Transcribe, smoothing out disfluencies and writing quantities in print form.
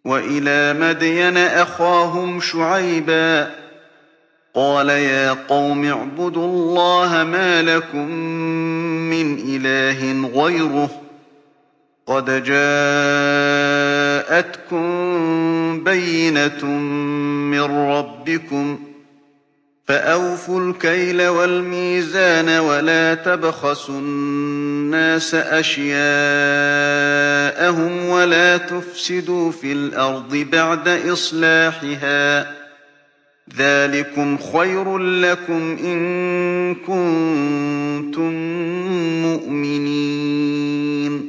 وَإِلَىٰ مَدْيَنَ أَخَاهُمْ شُعَيْبًا قَالَ يَا قَوْمِ اعْبُدُوا اللَّهَ مَا لَكُم مِّنْ إِلَٰهٍ غَيْرُهُ قَدْ جَاءَتْكُم بَيِّنَةٌ مِّن رَّبِّكُمْ فَأَوْفُوا الْكَيْلَ وَالْمِيزَانَ وَلَا تَبْخَسُوا النَّاسَ أَشْيَاءَهُمْ وَلَا تُفْسِدُوا فِي الْأَرْضِ بَعْدَ إِصْلَاحِهَا ۚ ذَٰلِكُمْ خَيْرٌ لَّكُمْ إِن كُنتُم مُّؤْمِنِينَ